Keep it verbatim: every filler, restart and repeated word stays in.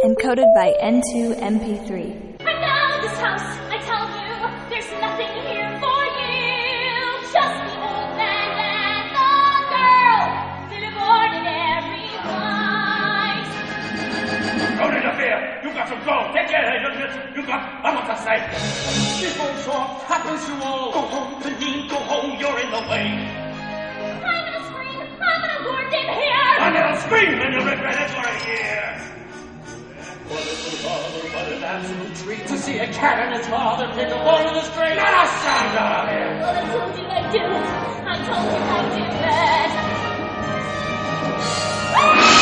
Encoded by N two M P three. I'm now this house, I tell you, there's nothing here for you. Just the old man and the girl that are ordinary lives. Don't interfere! You got to go! Take care! You, you got a lot to say! This old shop happens to all. Go home, Janine, go home, you're in the way. I'm gonna scream, I'm gonna lord in here. I'm gonna scream and you'll regret it for a year. What a little father, what an absolute treat to see a cat and its father pick a ball in the street. Not a sound out of here! Well, I told you I'd do it. I told you I'd do it.